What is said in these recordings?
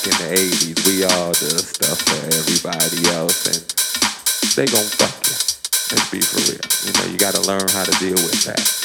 back in the 80s, we all do stuff for everybody else, and they gon' fuck you. Let's be for real. You know, you gotta learn how to deal with that.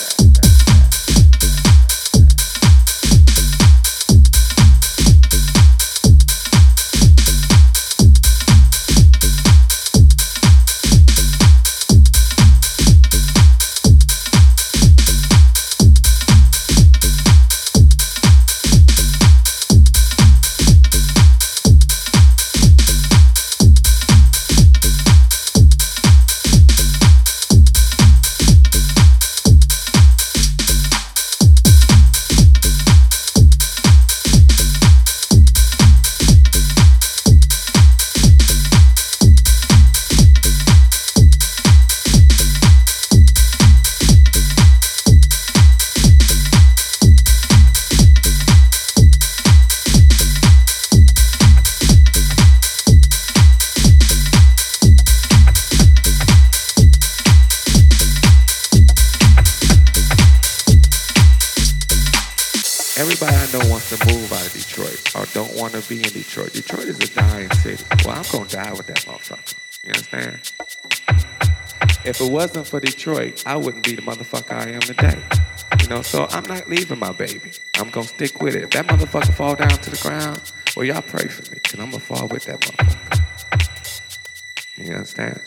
Everybody I know wants to move out of Detroit or don't want to be in Detroit. Detroit is a dying city. Well, I'm going to die with that motherfucker. You understand? If it wasn't for Detroit, I wouldn't be the motherfucker I am today. You know, so I'm not leaving my baby. I'm going to stick with it. If that motherfucker fall down to the ground, well, y'all pray for me, because I'm going to fall with that motherfucker. You understand?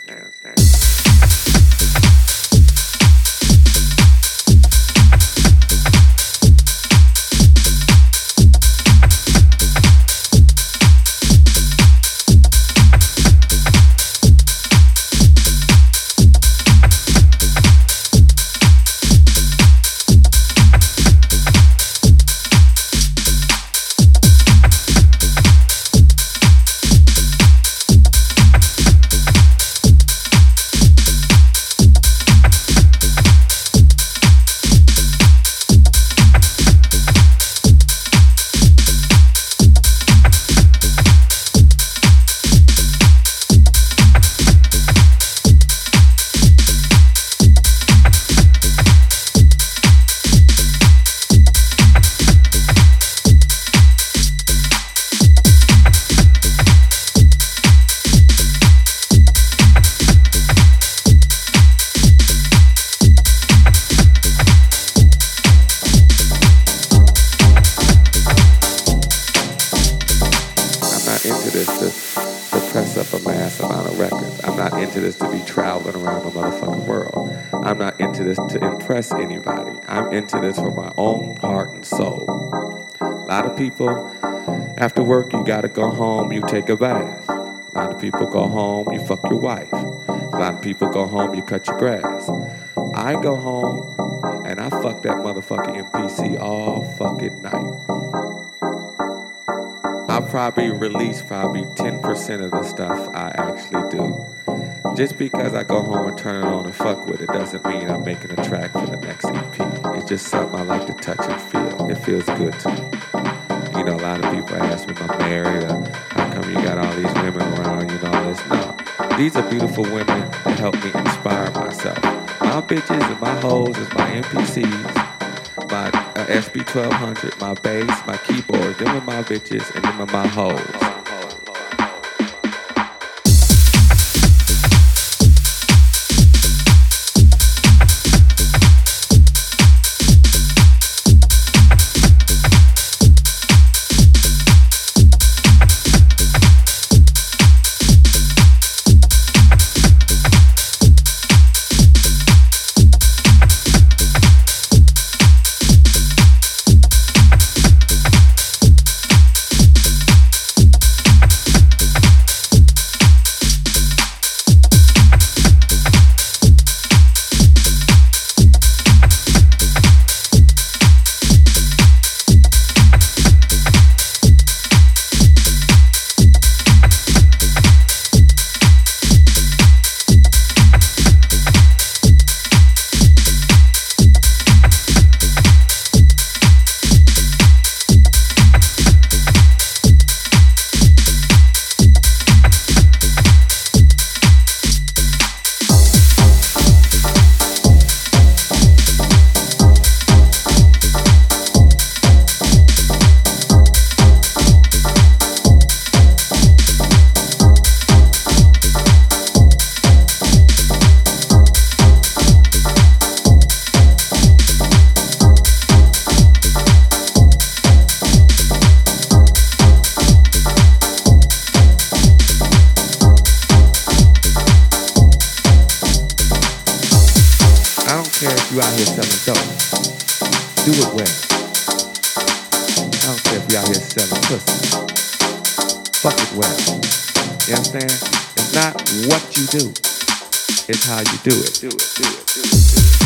To impress anybody. I'm into this for my own heart and soul. A lot of people, after work, you gotta go home, you take a bath. A lot of people go home, you fuck your wife. A lot of people go home, you cut your grass. I go home, and I fuck that motherfucking MPC all fucking night. I'll probably release 10% of the stuff I actually do. Just because I go home and turn it on and fuck with it doesn't mean I'm making a track for the next EP. It's just something I like to touch and feel. It feels good to me. You know, a lot of people ask me if I'm married or how come you got all these women around, you know this. No, these are beautiful women that help me inspire myself. My bitches and my hoes is my MPCs, my SB1200, my bass, my keyboard. Them are my bitches and them are my hoes. care if you out here selling dope. Do it well. I don't care if you out here selling pussy. Fuck it well. You understand? It's not what you do. It's how you do it. Do it.